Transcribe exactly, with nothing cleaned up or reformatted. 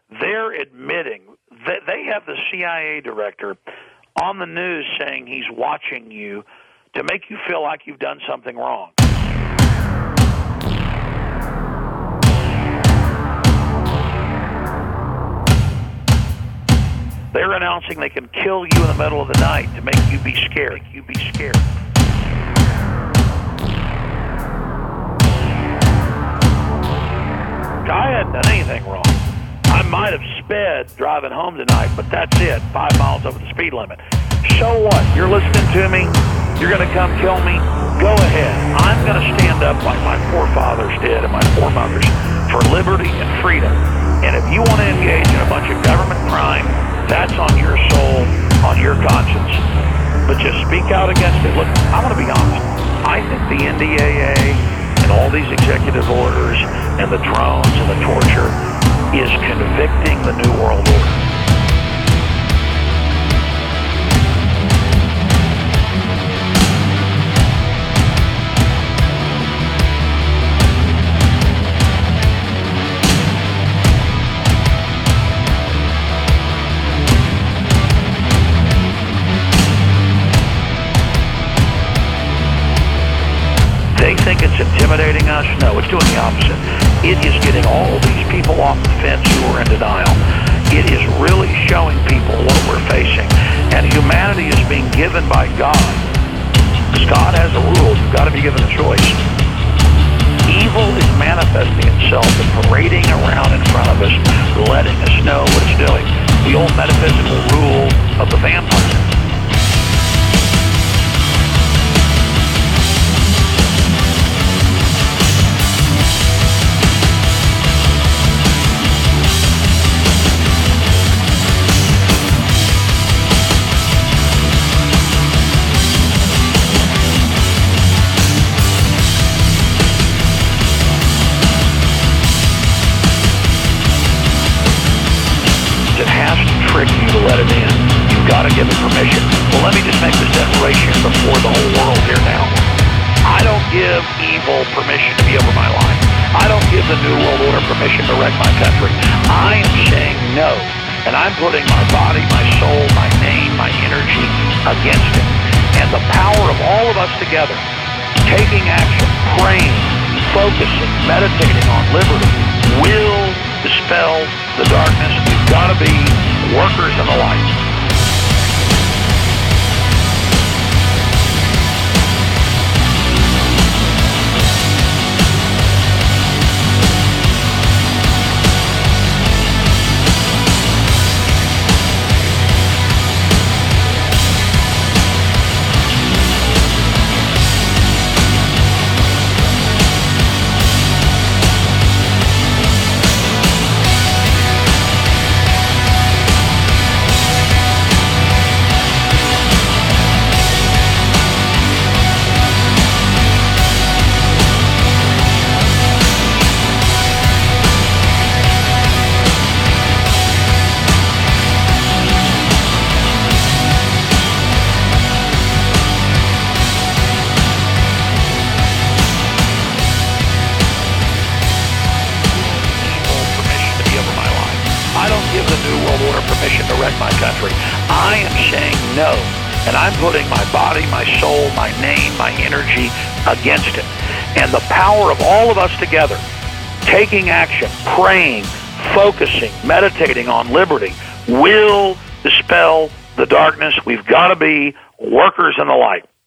they're admitting that they have the C I A director on the news saying he's watching you to make you feel like you've done something wrong. They're announcing they can kill you in the middle of the night to make you be scared. Make you be scared. I hadn't done anything wrong. I might have sped driving home tonight, but that's it, five miles over the speed limit. So what? You're listening to me? You're going to come kill me? Go ahead. I'm going to stand up like my forefathers did and my foremothers for liberty and freedom. And if you want to engage in a bunch of government crime, that's on your soul, on your conscience. But just speak out against it. Look, I want to be honest. I think the N D A A and all these executive orders and the drones and the torture is convicting the New World Order. They think it's intimidating us. No, it's doing the opposite. It is getting all these people off the fence who are in denial. It is really showing people what we're facing. And humanity is being given by God. Because God has a rule. You've got to be given a choice. Evil is manifesting itself and parading around in front of us, letting us know what it's doing. The old metaphysical rule of the vampire. You to let it in. You've got to give it permission. Well, let me just make this declaration before the whole world here now. I don't give evil permission to be over my life. I don't give the New World Order permission to wreck my country. I am saying no. And I'm putting my body, my soul, my name, my energy against it. And the power of all of us together, taking action, praying, focusing, meditating on liberty, will dispel the darkness. We've got to be workers in the light. To wreck my country. I am saying no, and I'm putting my body, my soul, my name, my energy against it. And the power of all of us together, taking action, praying, focusing, meditating on liberty, will dispel the darkness. We've got to be workers in the light.